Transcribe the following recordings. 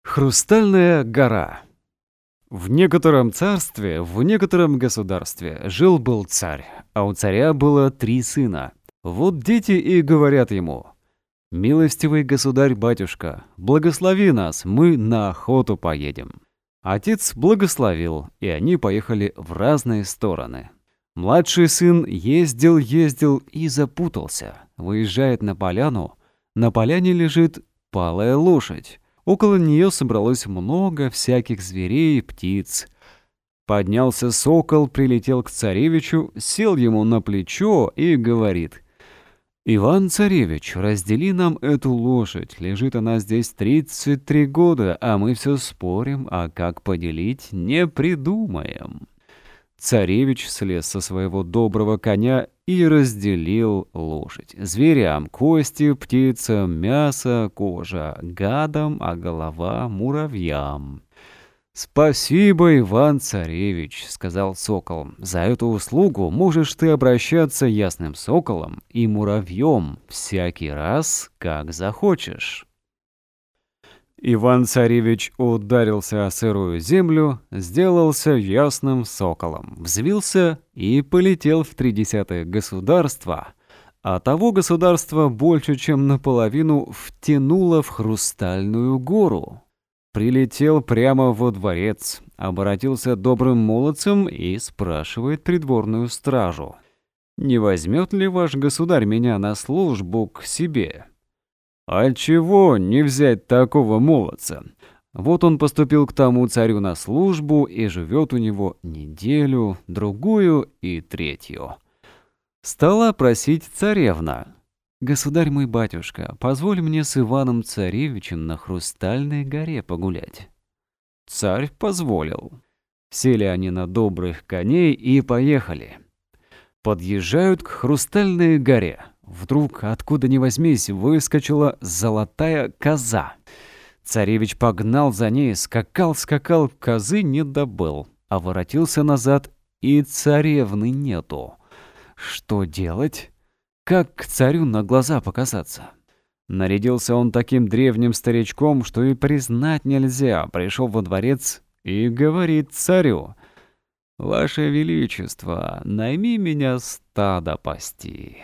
Хрустальная гора. В некотором царстве, в некотором государстве жил-был царь, а у царя было 3 сына. Вот дети и говорят ему: «Милостивый государь-батюшка, благослови нас, мы на охоту поедем». Отец благословил, и они поехали в разные стороны. Младший сын ездил и запутался. Выезжает на поляну. На поляне лежит палая лошадь. Около нее собралось много всяких зверей и птиц. Поднялся сокол, прилетел к царевичу, сел ему на плечо и говорит: «Иван-царевич, раздели нам эту лошадь. Лежит она здесь 33 года, а мы все спорим, а как поделить не придумаем». Царевич слез со своего доброго коня и разделил лошадь. Зверям кости, птицам мясо, кожа, гадам, а голова муравьям. «Спасибо, Иван-царевич», — сказал сокол. «За эту услугу можешь ты обращаться ясным соколом и муравьем всякий раз, как захочешь». Иван-царевич ударился о сырую землю, сделался ясным соколом, взвился и полетел в 30 государство, а того государства больше чем наполовину втянуло в хрустальную гору. Прилетел прямо во дворец, обратился добрым молодцем и спрашивает придворную стражу: «Не возьмет ли ваш государь меня на службу к себе?» «А чего не взять такого молодца? Вот он поступил к тому царю на службу и живет у него неделю, другую и третью». Стала просить царевна: «Государь мой батюшка, позволь мне с Иваном-царевичем на Хрустальной горе погулять». Царь позволил. Сели они на добрых коней и поехали. Подъезжают к Хрустальной горе. Вдруг, откуда ни возьмись, выскочила золотая коза. Царевич погнал за ней, скакал, козы не добыл, а воротился назад, и царевны нету. Что делать? Как к царю на глаза показаться? Нарядился он таким древним старичком, что и признать нельзя. Пришел во дворец и говорит царю: «Ваше Величество, найми меня стадо пасти».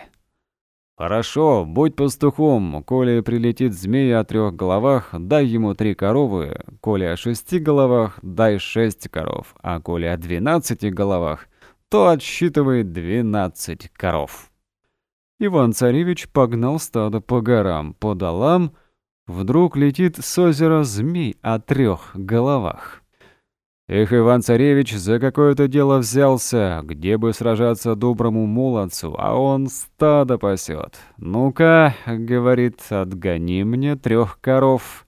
«Хорошо, будь пастухом. Коли прилетит змея о 3 головах, дай ему 3 коровы. Коли о 6 головах, дай 6 коров. А коли о 12 головах, то отсчитывай 12 коров». Иван-царевич погнал стадо по горам, по долам. Вдруг летит с озера змей о 3 головах. «Эх, Иван-царевич, за какое-то дело взялся, где бы сражаться доброму молодцу, а он стадо пасет. Ну-ка, — говорит, — отгони мне 3 коров».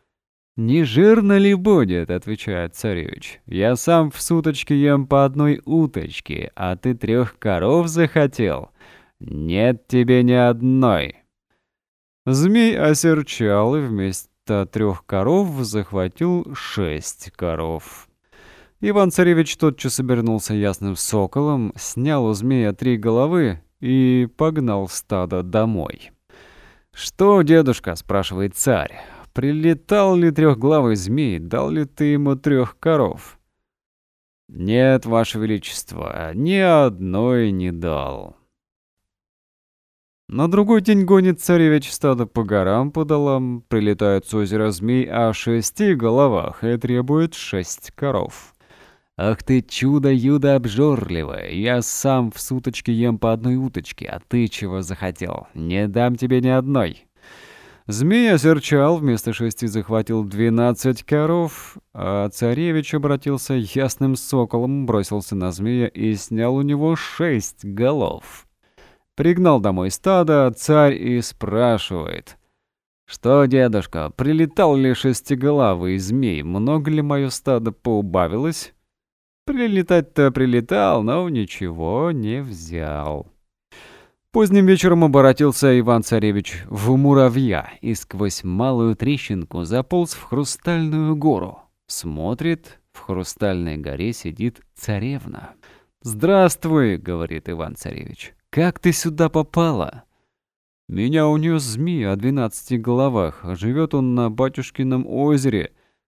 «Не жирно ли будет, — отвечает царевич, — я сам в суточке ем по 1 уточке, а ты 3 коров захотел? Нет тебе ни одной». Змей осерчал и вместо 3 коров захватил 6 коров. Иван-царевич тотчас обернулся ясным соколом, снял у змея 3 головы и погнал стадо домой. «Что, дедушка, — спрашивает царь, — прилетал ли 3-главый змей, дал ли ты ему 3 коров?» «Нет, ваше величество, ни одной не дал». На другой день гонит царевич стадо по горам, по долам, прилетает с озера змей о 6 головах и требует 6 коров. «Ах ты, чудо-юдо обжорливое! Я сам в суточке ем по 1 уточке, а ты чего захотел? Не дам тебе ни одной». Змей осерчал, вместо 6 захватил 12 коров, а царевич обратился ясным соколом, бросился на змея и снял у него 6 голов. Пригнал домой стадо царь и спрашивает: «Что, дедушка, прилетал ли 6-головый змей? Много ли мое стадо поубавилось?» «Прилетать-то прилетал, но ничего не взял». Поздним вечером обратился Иван-царевич в муравья и сквозь малую трещинку заполз в Хрустальную гору. Смотрит, в Хрустальной горе сидит царевна. «Здравствуй, — говорит Иван-царевич, — как ты сюда попала?» «Меня унес змей о 12 головах. Живет он на батюшкином озере.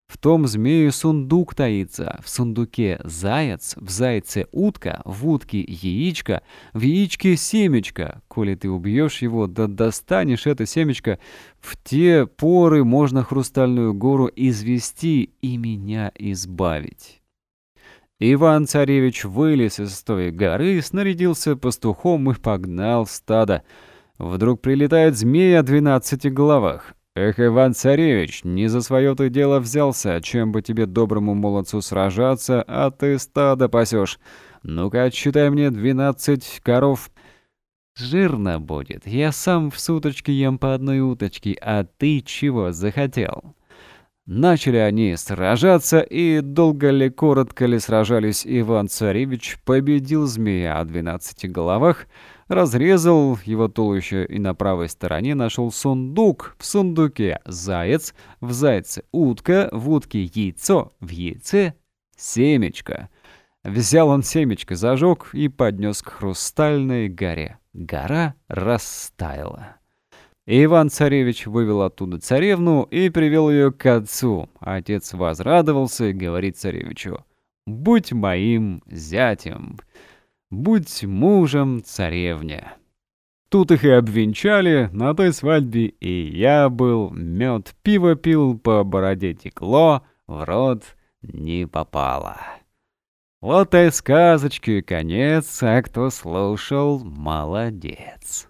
В том змее сундук таится, в сундуке заяц, в зайце утка, в утке яичко, в яичке семечко. Коли ты убьешь его, да достанешь это семечко, в те поры можно хрустальную гору извести и меня избавить». Иван-царевич вылез из той горы, снарядился пастухом и погнал стадо. Вдруг прилетает змей о 12 головах. «Эх, Иван-царевич, не за свое ты дело взялся, чем бы тебе доброму молодцу сражаться, а ты стадо пасешь. Ну-ка, отсчитай мне 12 коров». «Жирно будет, я сам в суточке ем по одной уточке, а ты чего захотел?» Начали они сражаться, и долго ли, коротко ли сражались, Иван-царевич победил змея о 12 головах, разрезал его туловище и на правой стороне нашел сундук. В сундуке заяц, в зайце утка, в утке яйцо, в яйце семечко. Взял он семечко, зажег и поднес к хрустальной горе. Гора растаяла. Иван-царевич вывел оттуда царевну и привел ее к отцу. Отец возрадовался и говорит царевичу: «Будь моим зятем, будь мужем царевне». Тут их и обвенчали на той свадьбе, и я был, мед пиво пил, по бороде текло, в рот не попало. Вот и сказочки конец, а кто слушал, молодец.